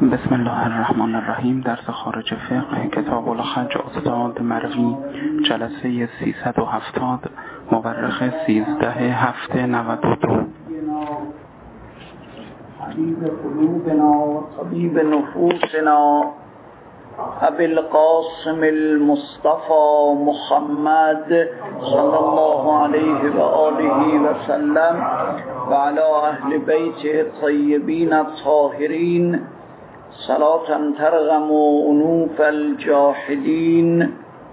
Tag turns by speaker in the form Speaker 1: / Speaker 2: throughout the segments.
Speaker 1: بسم الله الرحمن الرحیم. درس خارج فقه کتاب الحج استاد مروی، جلسه 370، مورخ 13/7/92.
Speaker 2: حبیب قلوبنا و طبیب نفوسنا ابی القاسم المصطفى محمد صلی الله علیه و آله و سلم و علی اهل بیته الطیبین الطاهرین صلاة ترغم انوف الجاحدین.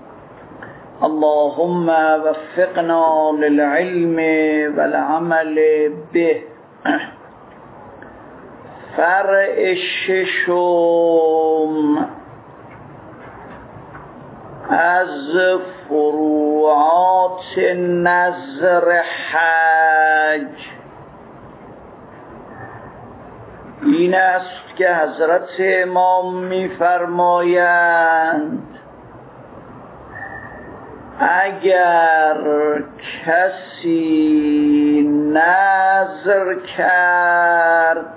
Speaker 2: اللهم وفقنا للعلم والعمل به. فرع ششم از فروعات نذر حج این است که حضرت امام می‌فرمایند اگر کسی نذر کرد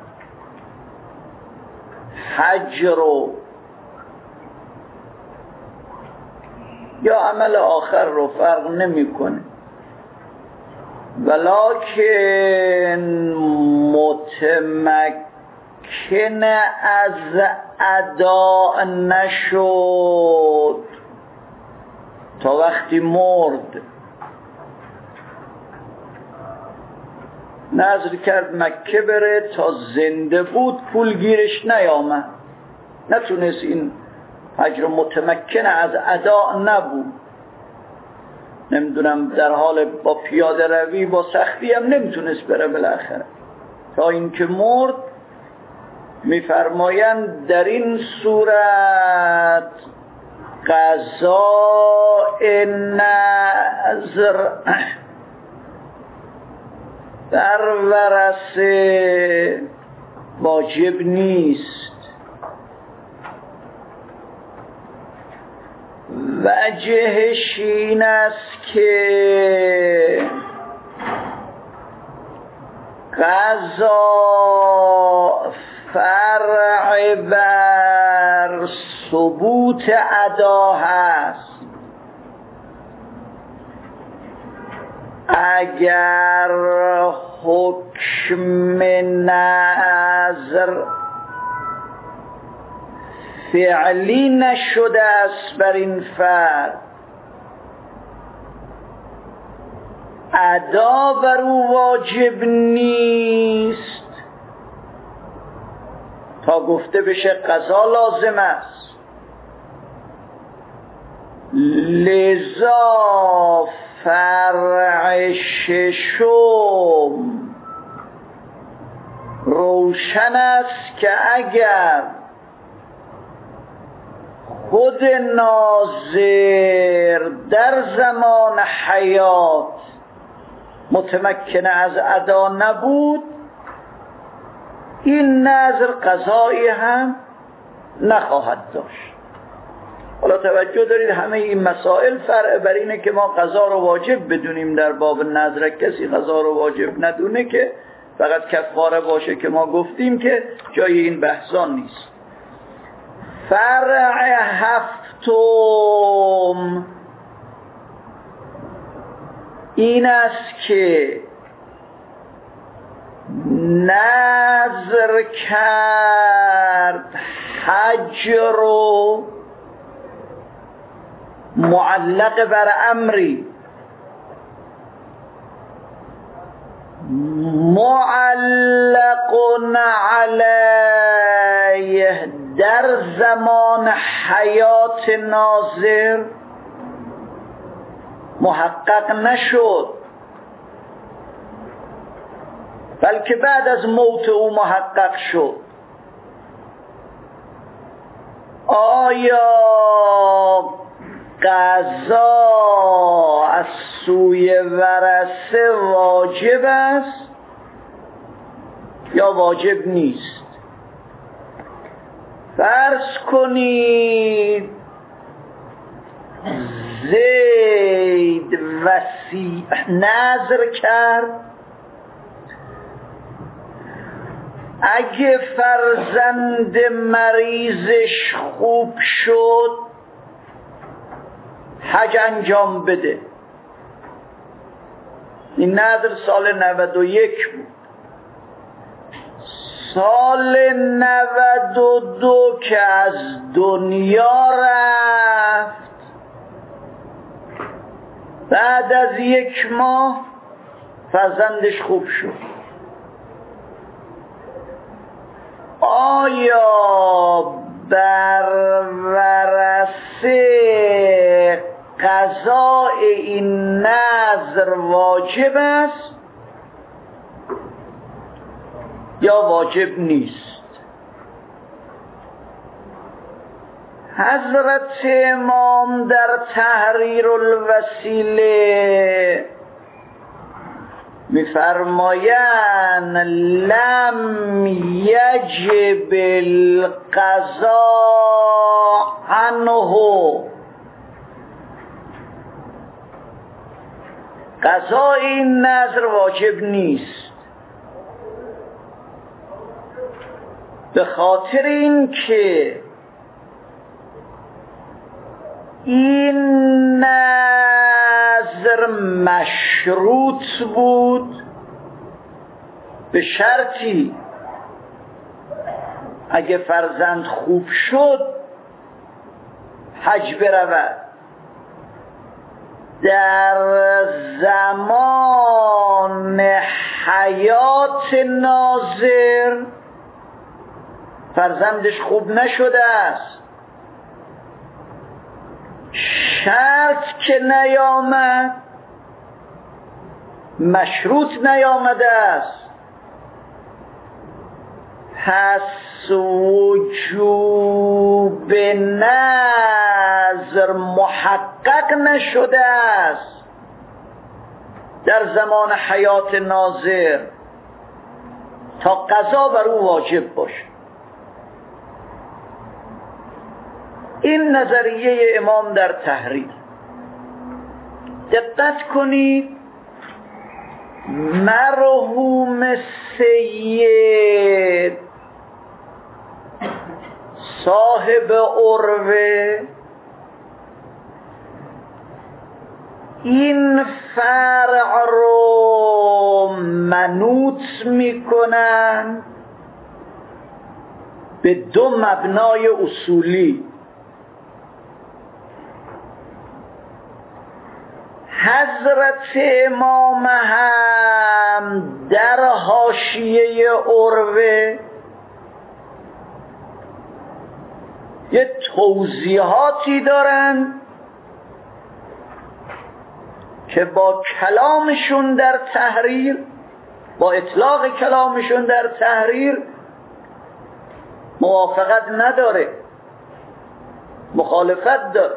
Speaker 2: حج رو یا عمل آخر رو فرق نمی‌کنه، ولکن متمکن از ادا نشد تا وقتی مرد. نذر کرد مکه بره، تا زنده بود پول گیرش نیامد، نتونست این حج رو، متمکن از ادا نبود. نمیدونم در حال با پیاده روی با سختی هم نمیتونست بره بالاخره تا اینکه مرد. میفرمایند در این صورت قضاء نذر در ورثه واجب نیست. وجهش این است که قضا فرع بر ثبوت ادا هست. اگر حکم نذر فعلی نشده است بر این فرد، ادا بر او واجب نیست تا گفته بشه قضا لازم است. لذا فرع ششم روشن است که اگر خود ناظر در زمان حیات متمکن از ادا نبود، این نذر قضایی هم نخواهد داشت. حالا توجه دارید، همه این مسائل فرع بر اینه که ما قضا رو واجب بدونیم در باب نذر. کسی قضا رو واجب ندونه که فقط کفاره باشه که ما گفتیم که جای این بحثان نیست. فرع هفتم این است که نذر کرد حج رو معلق بر امری، معلق علیه در زمان حیات ناظر محقق نشد، بلکه بعد از موت او محقق شد. آیا قضا از سوی ورثه واجب است یا واجب نیست؟ فرض کنید زید وصی نذر کرد اگه فرزند مریضش خوب شد حج انجام بده. این نظر سال 91 بود. سال 92 که از دنیا رفت، بعد از 1 ماه فرزندش خوب شد. آیا بر ورثه قضاء این نذر واجب است یا واجب نیست؟ حضرت امام در تحریر الوسیله می‌فرمایند لم یجب القضاء عنه، قضای این نذر واجب نیست، به خاطر این که این نذر مشروط بود به شرطی اگه فرزند خوب شد حج برود. در زمان حیات ناظر فرزندش خوب نشده است، شرط که نیامد، مشروط نیامده است، پس وجوب نذر محقق نشده است در زمان حیات ناظر تا قضا بر او واجب باشه. این نظریه امام در تحریر. دقت کنید، مرحوم سید صاحب عروه این فرع رو منوط میکنن به 2 مبنای اصولی. حضرت امام هم در حاشیه عروه یه توضیحاتی دارن که با کلامشون در تحریر، با اطلاق کلامشون در تحریر موافقت نداره، مخالفت داره.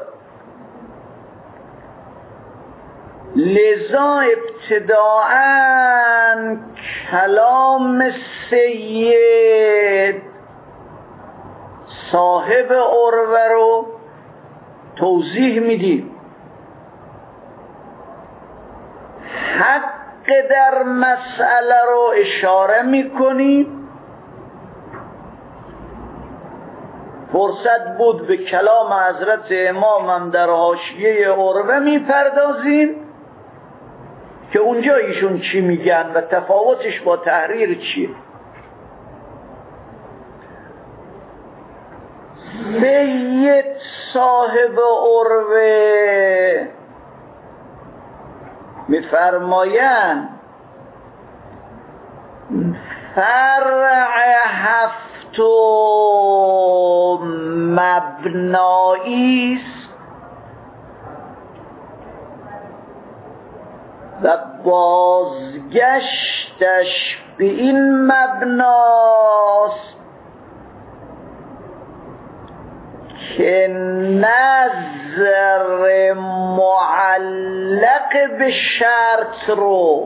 Speaker 2: لذا ابتداءً کلام سید صاحب عروه رو توضیح میدیم. حق در مسئله رو اشاره میکنیم. فرصت بود به کلام حضرت امام هم در حاشیه عروه میپردازیم که اونجا ایشون چی میگن و تفاوتش با تحریر چیه. سید صاحب عروه میفرمایند فرع 7 مبنایی است و بازگشتش به این مبناست که نظر معلق به شرط رو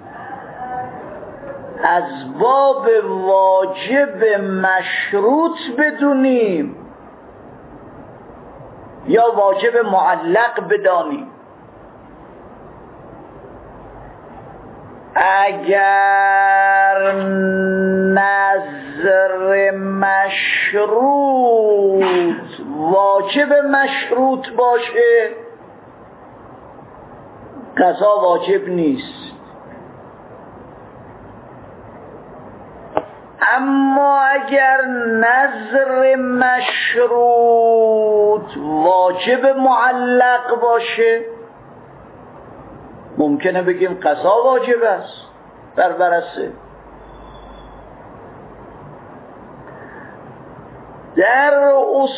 Speaker 2: از باب واجب مشروط بدونیم یا واجب معلق بدانیم. اگر نظر نظر مشروط واجب مشروط باشه قضا واجب نیست. اما اگر نظر مشروط واجب معلق باشه ممکنه بگیم قضا واجب است بر ورثه. در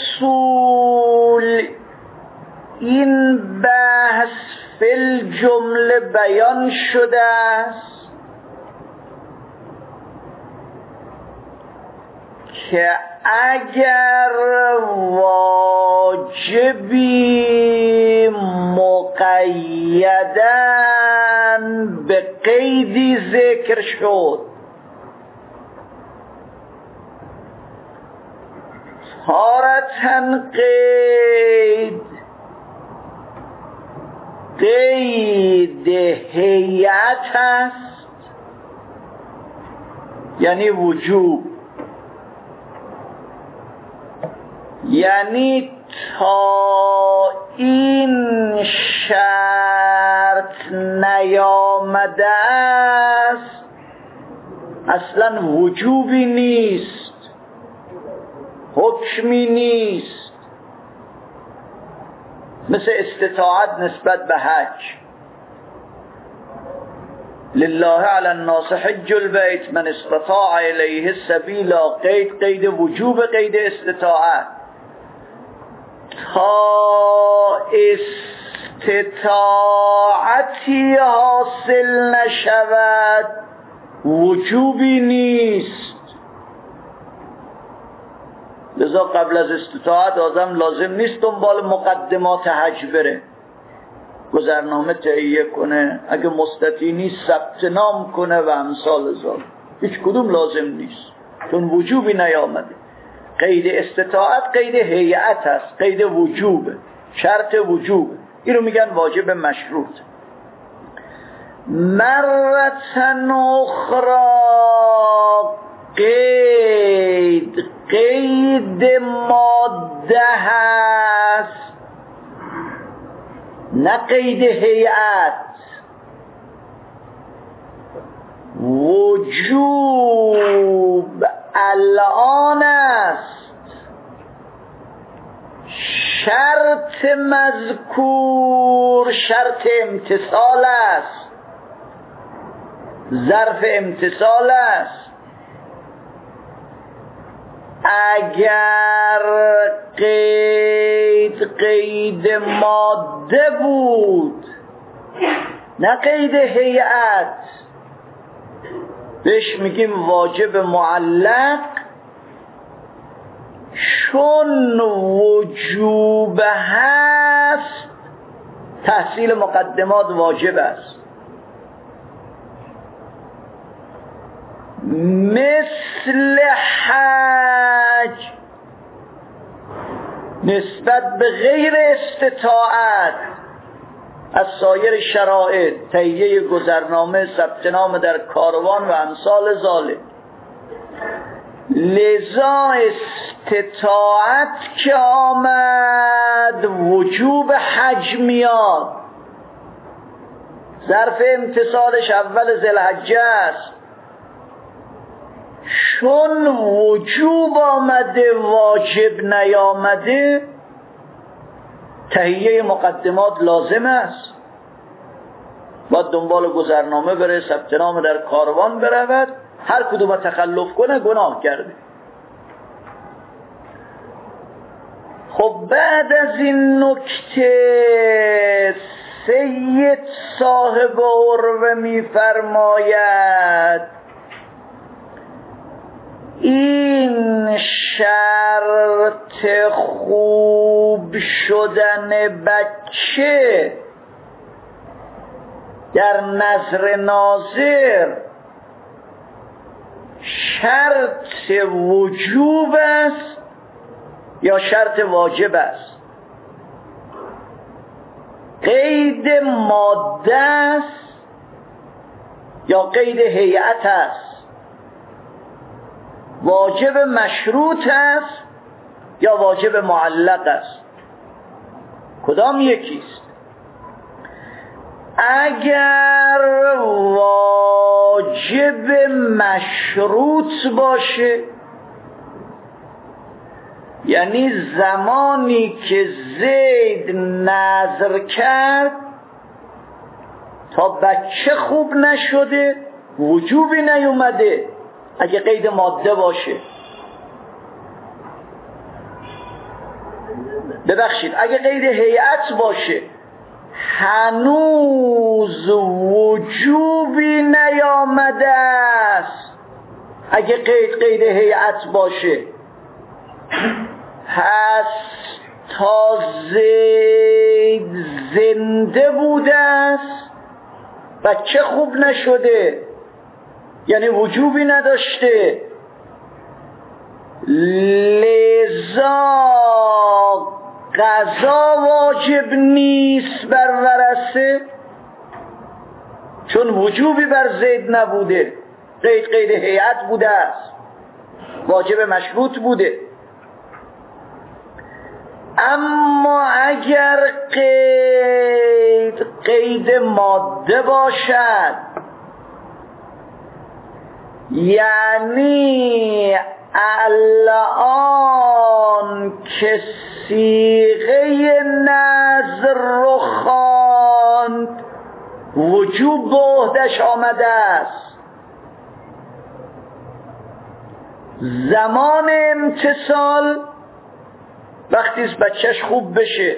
Speaker 2: اصول این بحث فی الجمله بیان شده است که اگر واجبی مقیدن به قیدی ذکر شد تارةً قید هیئت است یعنی وجوب، یعنی تا این شرط نیامده است اصلا وجوبی نیست، حکمی نیست. مثل استطاعت نسبت به حج، لله علی الناس حج البیت من استطاع الیه السبیلا، قید وجوب، قید استطاعت. تا استطاعتی حاصل نشود وجوبی نیست. لذا قبل از استطاعت آدم لازم نیست دنبال مقدمات حج بره، گذرنامه تهیه کنه، اگه مستطیع نیست ثبت نام کنه و امثال ذالک. هیچ کدوم لازم نیست چون وجوبی نیامده. قید استطاعت قید هیئت است، قید وجوب، شرط وجوب. این رو میگن واجب مشروط. مرتن اخرى قید ماده هست نه قید هیئت. وجوب الان است، شرط مذکور شرط امتصال است، ظرف امتصال است. اگر قید ماده بود نه قید هیئت بهش میگیم واجب معلق، چون وجوب هست تحصیل مقدمات واجب است. مثل حج نسبت به غیر استطاعت از سایر شرایط، تهیه گذرنامه، ثبت نام در کاروان و امثال ذالک. لذا استطاعت که آمد وجوب حج میاد، ظرف امتصالش اول ذوالحجه است. چون وجوب آمده واجب نیامده تهیه مقدمات لازم است. باید دنبال گذرنامه بره، ثبت نام در کاروان برود. هر کدوم تخلف کنه گناه کرده. خب بعد از این نکته سید صاحب عروه می‌فرماید این شرط خوب شدن بچه در نظر ناظر شرط وجوب است یا شرط واجب است؟ قید ماده است یا قید هیئت است؟ واجب مشروط است یا واجب معلق است؟ کدام یکیست؟ اگر واجب مشروط باشه، یعنی زمانی که زید نذر کرد تا بچه خوب نشده وجوبی نیومده، اگه قید ماده باشه. ببخشید، اگه قید هیئت باشه هنوز وجوبی نیامده است. اگه قید هیئت باشه، پس تا زید زنده بوده است، بچه خوب نشده، یعنی وجوبی نداشته، لذا قضا واجب نیست بر ورثه، چون وجوبی بر زید نبوده، قید هیئت بوده است، واجب مشروط بوده. اما اگر قید ماده باشد، یعنی الان که صیغه نذر رو خواند وجوب به عهدش آمده است، زمان امتصال وقتی بچهش خوب بشه،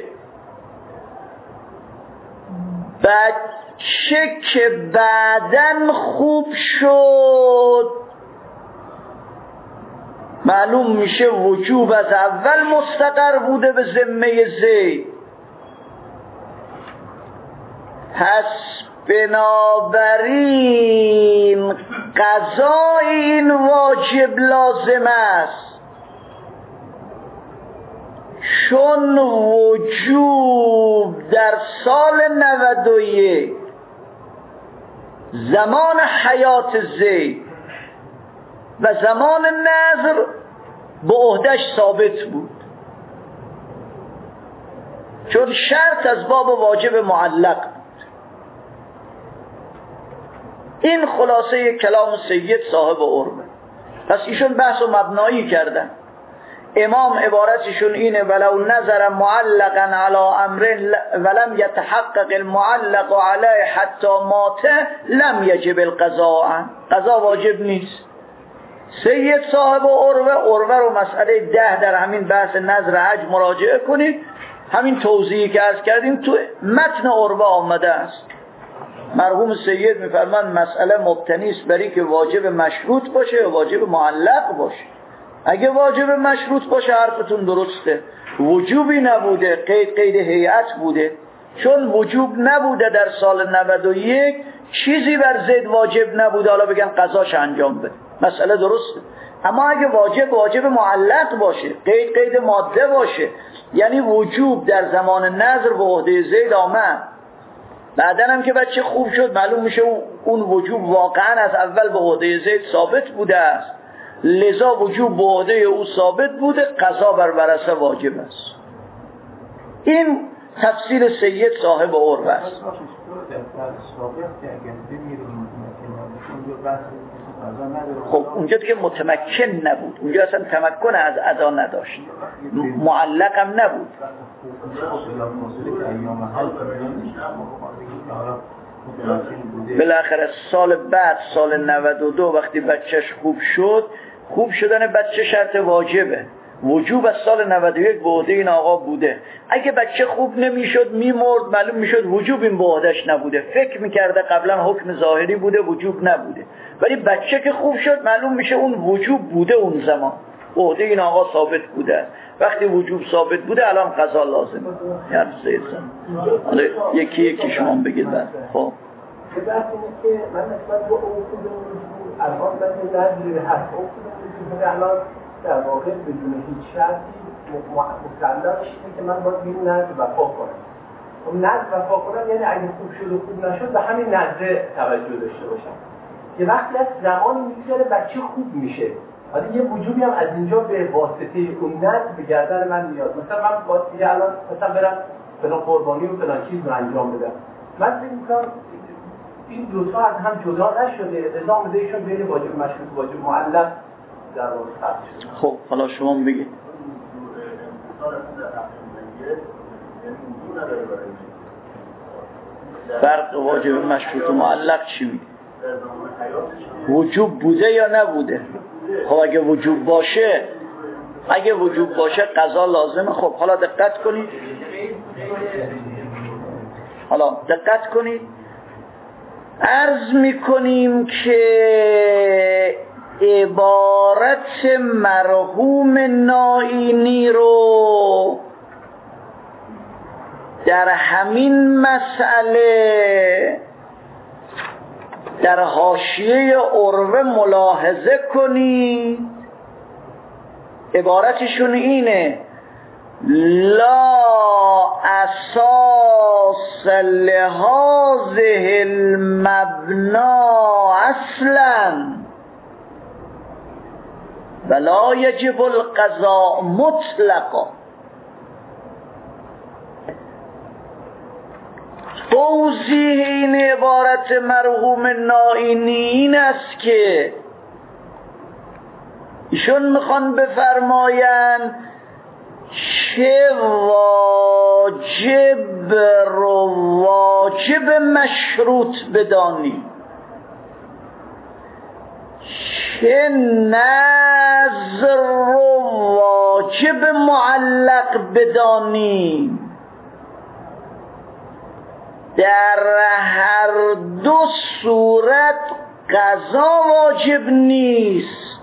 Speaker 2: بچه که بعداً خوب شد معلوم میشه وجوب از اول مستقر بوده به ذمه زید. پس بنابراین قضای این واجب لازم است، چون وجوب در سال 91 زمان حیات زید و زمان نذر به عهدش ثابت بود، چون شرط از باب واجب معلق بود. این خلاصه کلام سید صاحب عروه. پس ایشون بحث و مبنایی کردن. امام عبارتشون اینه: ولو نظر معلقا علی امر ولم یتحقق المعلق علیه حتی ماته لم یجب القضاء. قضا واجب نیست. سید صاحب عروه رو مسئله 10 در همین بحث نظر حج مراجعه کنید. همین توضیحی که عرض کردیم تو متن عروه آمده است. مرحوم سید میفرمان مسئله مبتنی است بر اینکه واجب مشروط باشه و واجب معلق باشه. اگه واجب مشروط باشه حرفتون درسته، وجوبی نبوده، قید هیئت بوده. چون وجوب نبوده در سال 91 چیزی بر زید واجب نبوده، حالا بگن قضاش انجام بده، مسئله درسته. اما اگه واجب معلق باشه، قید ماده باشه، یعنی وجوب در زمان نذر به عهده زید آمد، بعدن هم که بچه خوب شد معلوم میشه اون وجوب واقعا از اول به عهده زید ثابت بوده است، لذا وجوب به عهده او ثابت بوده، قضا بر ورثه واجب است. این تفسیر سید صاحب عروه است. خب اونجا که متمکن نبود، اونجا اصلا تمکن از ادا نداشت، معلق هم نبود. بالاخره سال بعد سال 92 وقتی بچهش خوب شدن بچه شرط واجبه. وجوب از سال 91 به عهده این آقا بوده. اگه بچه خوب نمیشد میمرد معلوم میشد وجوب این به عهدهش نبوده، فکر میکرده قبلا حکم ظاهری بوده وجوب نبوده، ولی بچه که خوب شد معلوم میشه اون وجوب بوده، اون زمان عهده این آقا ثابت بوده. وقتی وجوب ثابت بوده الان قضا لازمه. یعنی حالا یکی شما بگید بعد. خب
Speaker 3: که بعد اینه که من نسبت به اصول الان من نظری هست اصول الان در واقع بدون هیچ شرطی مسلمش اینه که من باید این نظر وفا کنم. خب نظر وفا کنم یعنی اگه خوب شد و خوب نشد به همین نظر توجه داشته باشم. یه وقتی از زمانی میگذاره بچه خوب میشه، ولی یه وجوبی هم از اینجا به واسطه اون نظر به گردن من میاد. مثلا من باید دیگه الان مثلا برم فلان قربانی و فلان چیز رو انجام بدم، من فکر می‌کنم این دو تا از هم جدا نشده، نظام دیشون بین واجب مشروط و واجب معلق در واقع فرق شده.
Speaker 2: خب حالا شما بگید. فرق واجب مشروط و معلق چی میگه؟ وجوب بوده یا نبوده؟ خب اگه وجوب باشه قضا لازمه. خب حالا دقت کنید عرض میکنیم که عبارت مرحوم نائینی رو در همین مسئله در حاشیه عروه ملاحظه کنید. عبارتشون اینه: لا اساس لهذه المبنا اصلا ولا یجب القضاء مطلقا. توضیح این عبارت مرحوم نائینی این است که ایشون میخوان بفرمایند چه واجب رو واجب مشروط بدانی، چه نذر رو واجب معلق بدانی. در هر دو صورت قضا واجب نیست.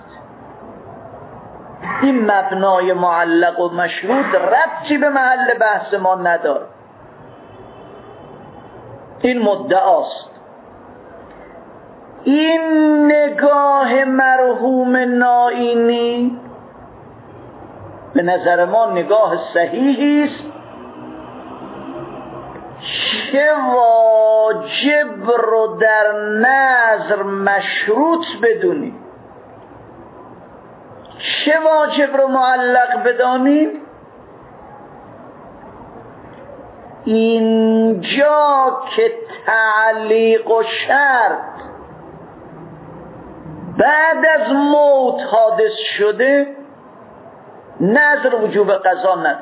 Speaker 2: این مبنای معلق و مشروط ربطی به محل بحث ما نداره. این مدعاست. این نگاه مرحوم نائینی به نظر ما نگاه صحیحی است. چه واجب رو در نظر مشروط بدونی، چه واجب رو معلق بدانیم. اینجا که تعلیق و شرط بعد از موت حادث شده، نظر وجوب قضا نداره.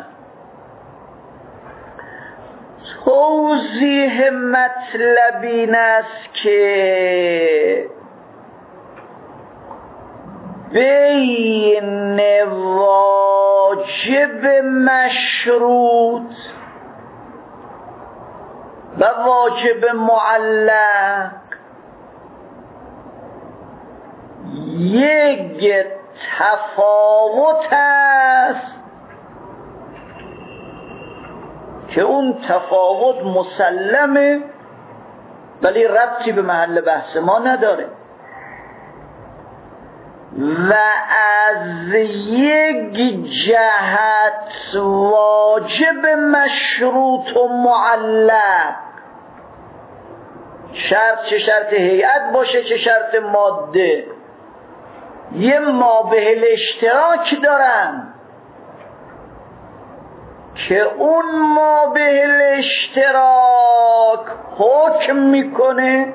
Speaker 2: توضیح مطلب این است که بین واجب مشروط و واجب معلق یک تفاوت است که اون تفاوت مسلمه ولی ربطی به محل بحث ما نداره و از یک جهت واجب مشروط و معلق، شرط چه شرط هیئت باشه چه شرط ماده، یه مابه الاشتراک دارن که اون مابه الاشتراک حکم میکنه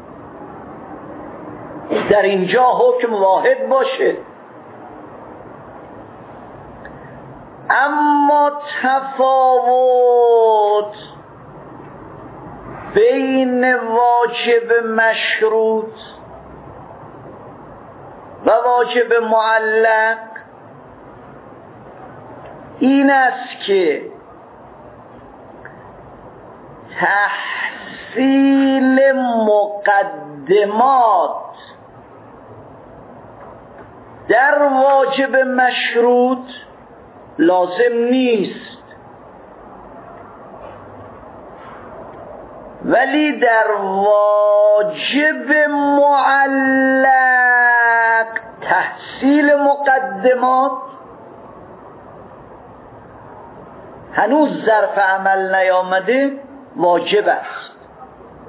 Speaker 2: در اینجا حکم واحد باشه. اما تفاوت بین واجب مشروط و واجب معلق این است که تحصیل مقدمات در واجب مشروط لازم نیست، ولی در واجب معلق تحصیل مقدمات هنوز ظرف عمل نیامده واجب است.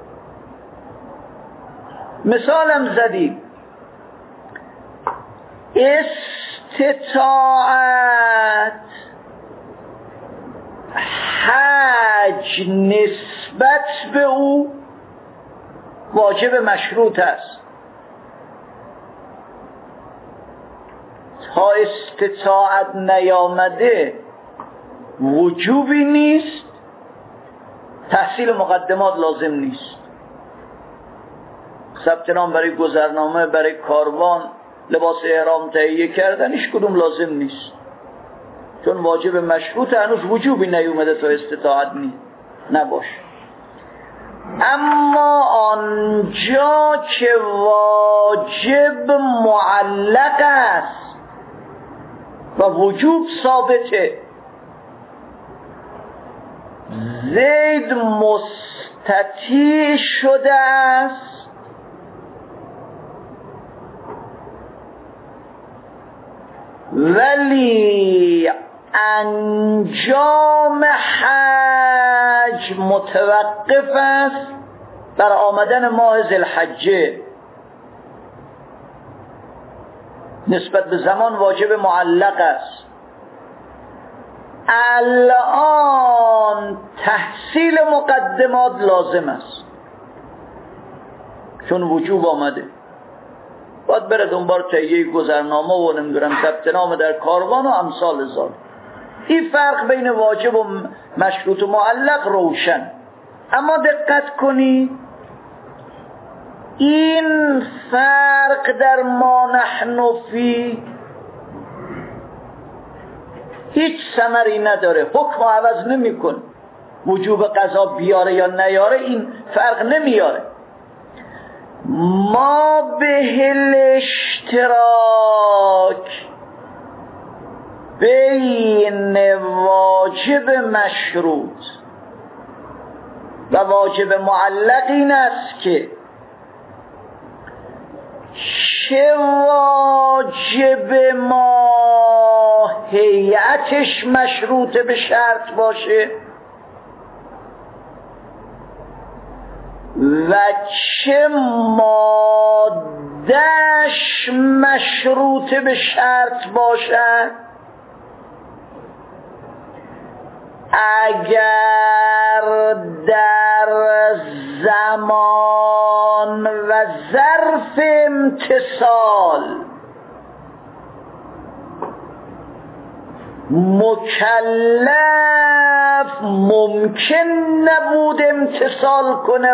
Speaker 2: مثالم زدیم استطاعت حج نسبت به او واجب مشروط است. تا استطاعت نیامده وجوبی نیست، تحصیل مقدمات لازم نیست. ثبت نام برای گذرنامه، برای کاروان، لباس احرام تهیه کردن، هیچ کدوم لازم نیست، چون واجب مشروط هنوز وجوبی نیومده تا استطاعت نباشه. اما آنجا که واجب معلق است و وجوب ثابته، زید مستطیع شده است ولی انجام حج متوقف است بر آمدن ماه ذوالحجه. نسبت به زمان واجب معلق است. الان تحصیل مقدمات لازم است چون وجوب آمده، باید بره دنبال تهیه گذرنامه و نمیدونم ثبت نام در کاروان و امثال ذالک. این فرق بین واجب و مشروط و معلق روشن. اما دقت کنید، این فرق در ما نحن فی هیچ ثمری نداره، حکم عوض نمی‌کنه. وجوب قضا بیاره یا نیاره این فرق نمیاره. ما به الاشتراک بین واجب مشروط و واجب معلق این است که چه واجب ما هیئتش مشروط به شرط باشه و چه ماده‌اش مشروط به شرط باشد، اگر در زمان و ظرف امتصال مکلف ممکن نبود امتصال کنه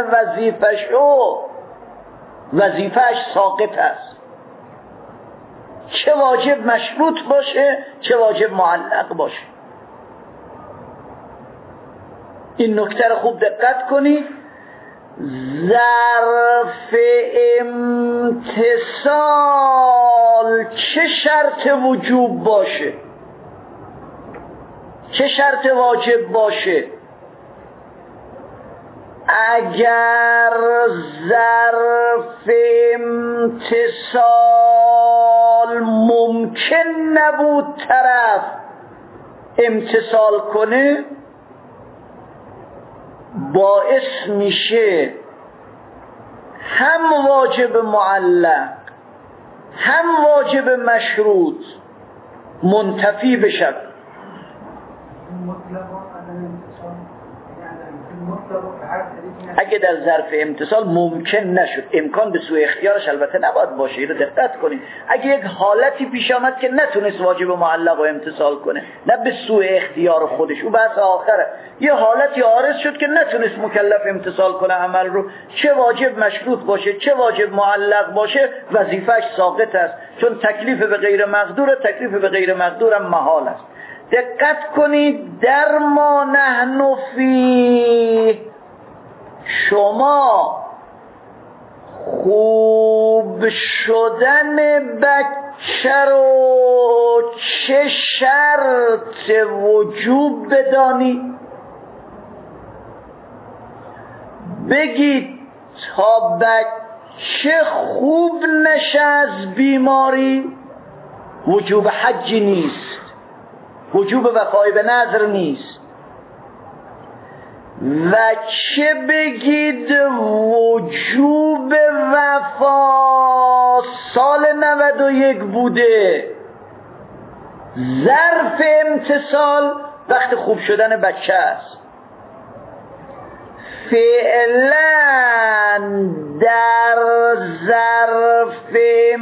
Speaker 2: وظیفه‌اش ساقط است، چه واجب مشروط باشه چه واجب معلق باشه. این نکته رو خوب دقت کنید. ظرف امتصال چه شرط وجوب باشه چه شرط واجب باشه، اگر ظرف امتصال ممکن نبود طرف امتصال کنه، باعث میشه هم واجب معلق هم واجب مشروط منتفی بشه. اگه در ظرف امتصال ممکن نشد، امکان به سوء اختیارش البته نباید باشه، اینو دقت کنید. اگه یک حالتی پیش آمد که نتونست واجب معلق رو امتصال کنه، نه به سوء اختیار خودش، او بحث آخره، یه حالتی عارض شد که نتونست مکلف امتصال کنه عمل رو، چه واجب مشروط باشه چه واجب معلق باشه وظیفه‌اش ساقط است، چون تکلیف به غیر مقدور، تکلیف به غیر مقدور هم محال است. دقت کنید، در ما نحن فی شما خوب شدن بچه رو چه شرط وجوب بدانی؟ بگید تا بچه خوب نشه از بیماری وجوب حج نیست، وجوب وفای به نذر نیست. و چه بگید وجوب وفا سال 91 بوده، ظرف امتصال وقت خوب شدن بچه است. فعلا در ظرف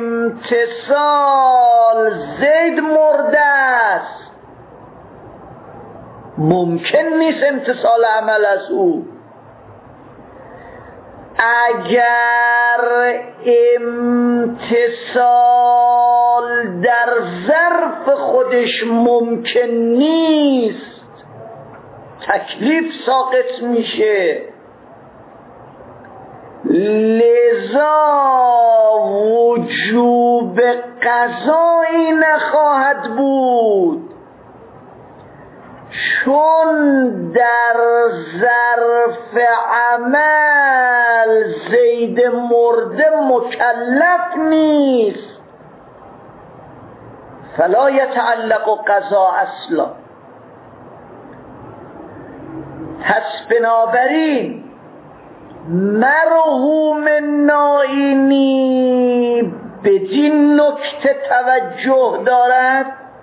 Speaker 2: امتصال زید مرده است، ممکن نیست امتصال عمل از او. اگر امتصال در ظرف خودش ممکن نیست، تکلیف ساقط میشه. لذا وجوب قضایی نخواهد بود، چون در ظرف عمل زید مرده مکلف نیست، فلا یتعلق قضا اصلا. پس بنابراین مرحوم نائینی بدین نکته توجه دارد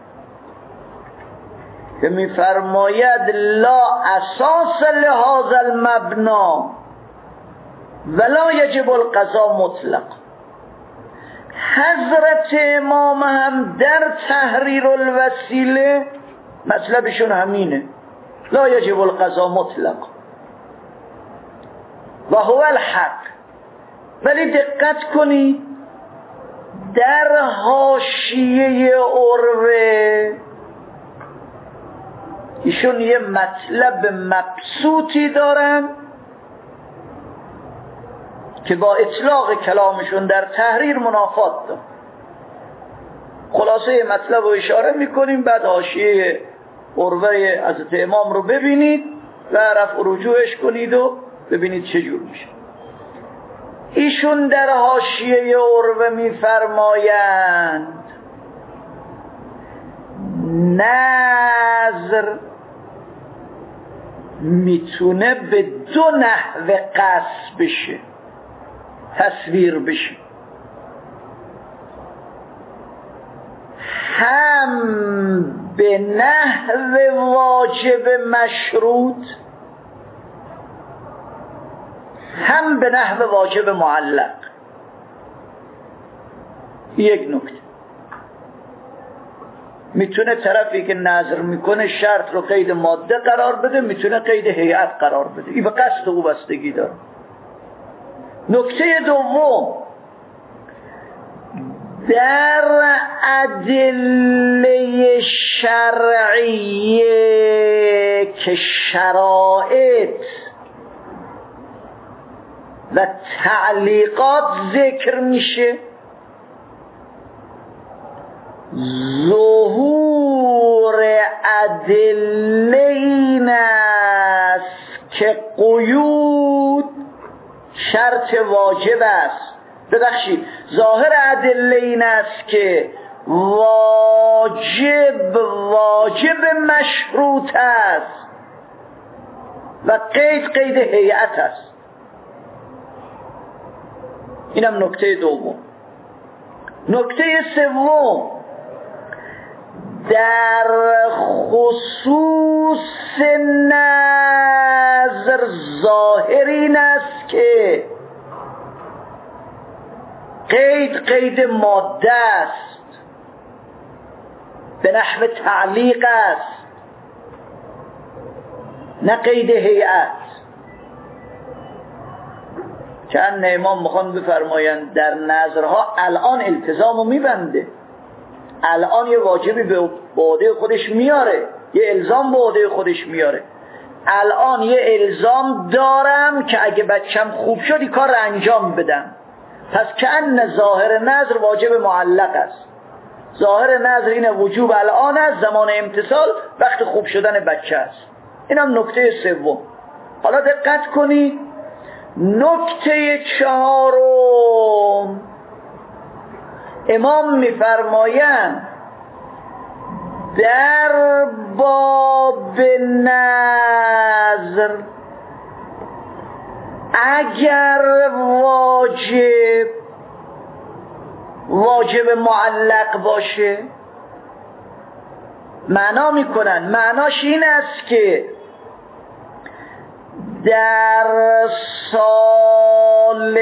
Speaker 2: که می‌فرماید لا اساس لهذا المبنا ولا یجب القضاء مطلق. حضرت امام هم در تحریر الوسیله مطلبشون همینه، لا یجب القضاء مطلق و هو الحق. ولی دقت کنید در حاشیه عروه ایشون یه مطلب مبسوطی دارن که با اطلاق کلامشون در تحریر منافات دارن. خلاصه مطلب رو اشاره میکنیم، بعد حاشیه عروه حضرت امام رو ببینید و رفع رجوعش کنید و ببینید چجور میشه. ایشون در حاشیه عروه میفرمایند نظر میتونه به دو نحو قصد بشه، تصویر بشه. هم به نحو واجب مشروط، هم به نحو واجب معلق. یک نکته، میتونه طرفی که نظر میکنه شرط رو قید ماده قرار بده، میتونه قید هیئت قرار بده، این به قصد او بستگی داره. نکته دوم، در ادله شرعیه که شرائط و تعلیقات ذکر میشه، ظهور ادله این است که قیود شرط واجب است. ببخشید، ظاهر ادله این است که واجب مشروط است و قید هیئت است. اینم نکته دوم. نکته سوم، در خصوص نظر ظاهر این است که قید ماده است، به نحو تعلیق است، نه قید هیئت. چند امام میخوان بفرمایند در نظرها الان التزامو میبنده، الان یه واجبی به عهده خودش میاره، یه الزام به عهده خودش میاره. الان یه الزام دارم که اگه بچم خوب شد این کار رو انجام بدم. پس کأن ظاهر نظر واجب معلق است. ظاهر نظر این وجوب الان است، زمان امتصال وقت خوب شدن بچه است. اینم نکته سوم. حالا دقت کنید، نکته چهارم، امام میفرمایند در باب نظر اگر واجب معلق باشه، معنا میکنن معناش این است که در سال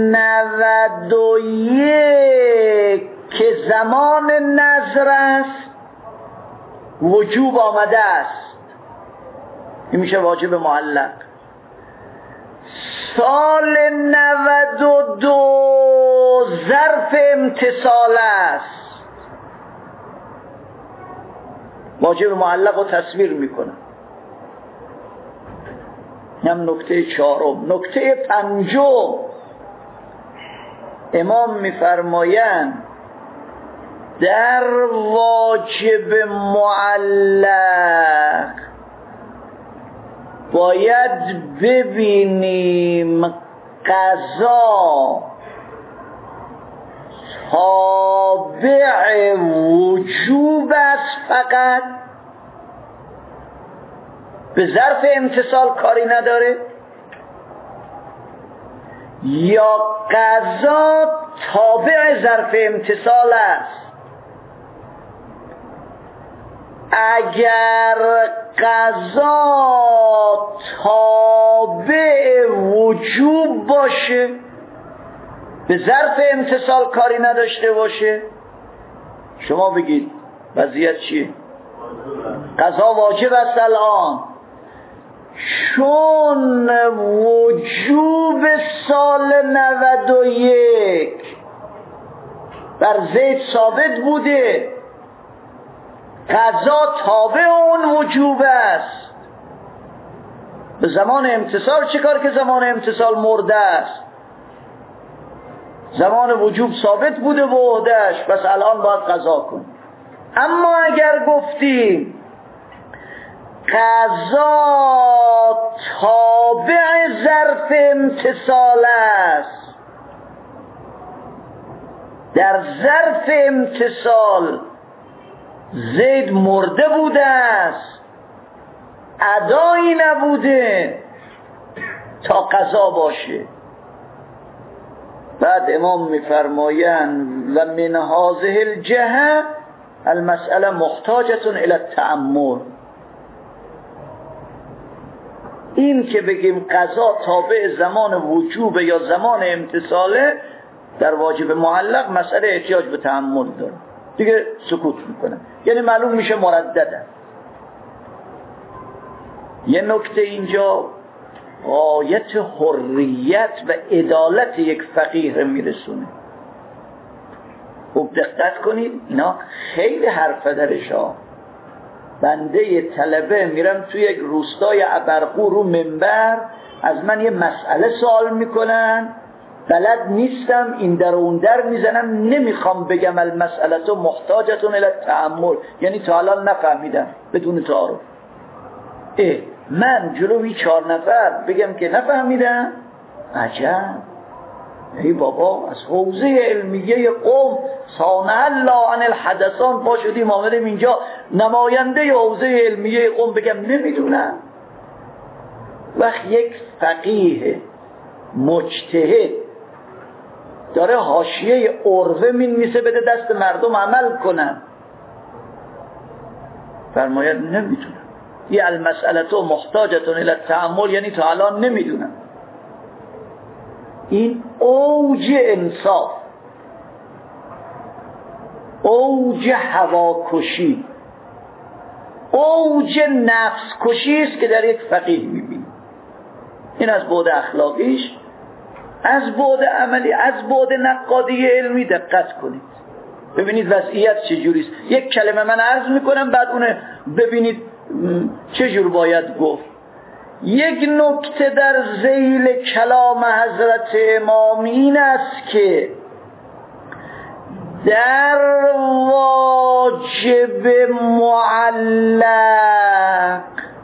Speaker 2: 91 که زمان نذر است وجوب آمده است، این میشه واجب معلق. سال 92 ظرف امتصال است، واجب معلق رو تصویر میکنه. هم نکته چهارم. نکته پنجم، امام میفرمایند در واجب معلق باید ببینیم قضا تابع وجوب است، فقط به ظرف امتصال کاری نداره، یا قضا تابع ظرف امتصال است. اگر قضا تابع وجوب باشه، به ظرف امتصال کاری نداشته باشه، شما بگید وضعیت چیه؟ قضا واجب است الان، چون وجوب سال 91 بر زید ثابت بوده، قضا تابع اون وجوب است. به زمان امتصال چه کار که زمان امتصال مرده است، زمان وجوب ثابت بوده به عهده‌اش، پس الان باید قضا کن. اما اگر گفتیم قضا تابع ظرف امتصال است، در ظرف امتصال زید مرده بوده است، ادایی نبوده تا قضا باشه. بعد امام میفرمایند و من هذه الجهه المسأله محتاجة الى التأمل. این که بگیم قضا تابع زمان وجوب یا زمان امتصاله در واجب معلق، مسئله احتیاج به تأمل داره. دیگه سکوت میکنه، یعنی معلوم میشه مردده. یه نکته اینجا غایت حریت و عدالت یک فقیه میرسونه. خوب دقت کنید، اینا خیلی حرف درشا. بنده طلبه میرم توی یک روستای ابرقو رو منبر، از من یه مسئله سوال میکنن، بلد نیستم، این در و اون در میزنم، نمیخوام بگم المسئله تو محتاجتون الی التأمل، یعنی تا الان نفهمیدم بدون تعارف. من جلوی 4 نفر بگم که نفهمیدم؟ عجب. ای بابا، از حوزه علمیه قوم صانع الله عن الحدثان پا شدیم آمدیم اینجا نماینده حوزه علمیه قوم بگم نمیدونم. وقت یک فقیه مجتهد داره حاشیه عرفه مینویسه بده دست مردم عمل کنن، فرماید نمیدونم. یه المسئله تو محتاجتون الی التأمل، یعنی تا الان نمیدونم. این اوج انصاف، اوج هواکشی، اوج نفس کشی است که در یک فقیه میبینی. این از بعد اخلاقیش، از بعد عملی، از بعد نقادی علمی دقت کنید ببینید وضعیت چجوریست. یک کلمه من عرض میکنم، بعد اونه ببینید چجور باید گفت. یک نکته در ذیل کلام حضرت امام این است که در واجب معلق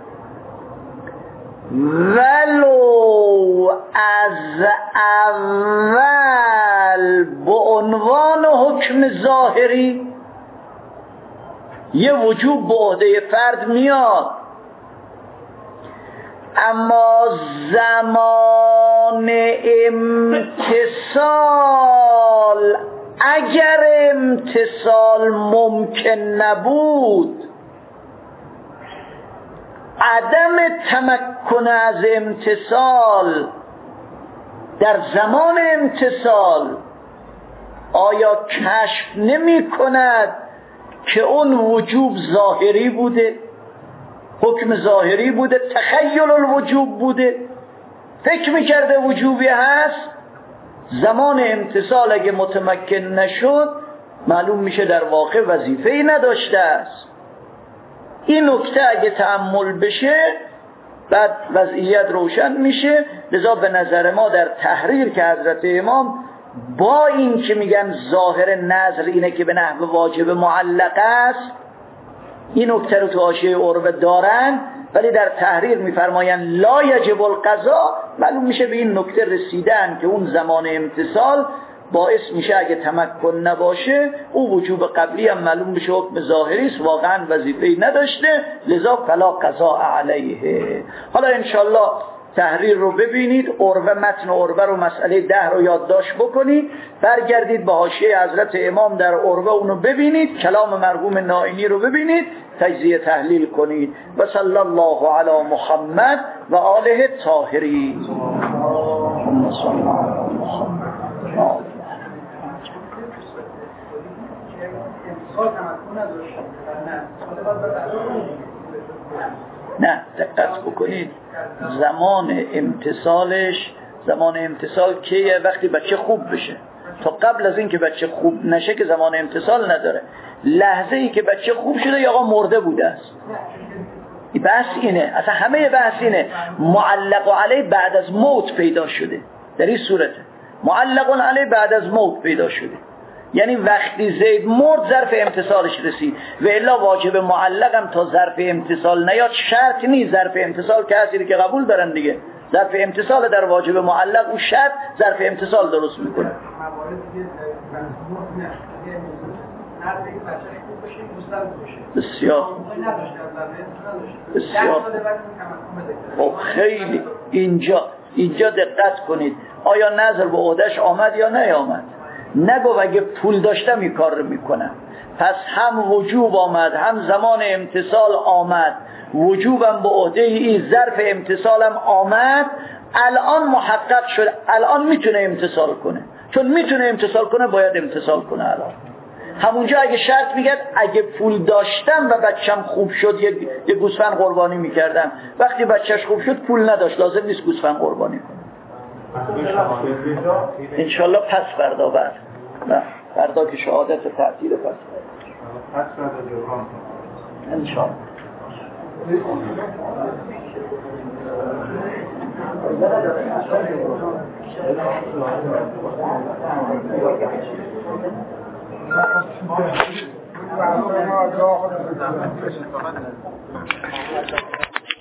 Speaker 2: ولو از اول به عنوان حکم ظاهری یه وجوب به عهده فرد میاد، اما زمان امتثال اگر امتثال ممکن نبود، عدم تمکن از امتثال در زمان امتثال آیا کشف نمی کند که اون وجوب ظاهری بوده، حکم ظاهری بوده، تخیل الوجوب بوده، فکر میکرده وجوبی هست، زمان امتثال اگه متمکن نشد معلوم میشه در واقع وظیفه‌ای نداشته است. این نکته اگه تأمل بشه بعد وضعیت روشن میشه. لذا به نظر ما در تحریر که حضرت امام با این که میگن ظاهر نظر اینه که به نحو واجب معلق است، این نکته رو تو حاشیه عروه دارن، ولی در تحریر میفرماین لا یجب القضا، معلوم میشه به این نکته رسیدن که اون زمان امتثال باعث میشه اگه تمکن نباشه او وجوب قبلی هم معلوم میشه حکم ظاهری است، واقعا وظیفه‌ای نداشته، لذا فلا قضا علیه. حالا انشالله تحریر رو ببینید، عروه، متن عروه رو، مسئله 10 رو یادداشت بکنید، برگردید به حاشیه حضرت امام در عروه اونو ببینید، کلام مرحوم نائینی رو ببینید، تجزیه تحلیل کنید. و صلی الله علی محمد و آله الطاهرین. نه دقت بکنید، زمان امتثالش، زمان امتثال کیه؟ وقتی بچه خوب بشه. تا قبل از این که بچه خوب نشه که زمان امتثال نداره. لحظه ای که بچه خوب شده یا آقا مرده بوده است. بحث اینه، اصلا همه بحث اینه. معلق علی بعد از موت پیدا شده، در این صورته معلق علی بعد از موت پیدا شده، یعنی وقتی زید مرد ظرف امتصالش رسید. و الا واجب معلقم تا ظرف امتصال نیاد شرط نیست. ظرف امتصال کسی که قبول دارن دیگه، ظرف امتصال در واجب معلق او شرط ظرف امتصال درست میکنه. بسیار بسیار خب، خیلی اینجا دقت کنید. آیا نظر به عهدهش آمد یا نیامد؟ نگو اگه پول داشتم این کار رو میکنم. پس هم وجوب آمد، هم زمان امتصال آمد، وجوبم به عهده این، ظرف امتصالم آمد، الان محقق شد، الان میتونه امتصال کنه. چون میتونه امتصال کنه باید امتصال کنه. الان همونجا اگه شرط میگه اگه پول داشتم و بچم خوب شد یه گوسفند قربانی میکردم، وقتی بچهش خوب شد پول نداشت، لازم نیست گوسفند قربانی کنه. انشالله پس فردا بعد نه فردا که شهادت تعطیل پس فردا انشالله.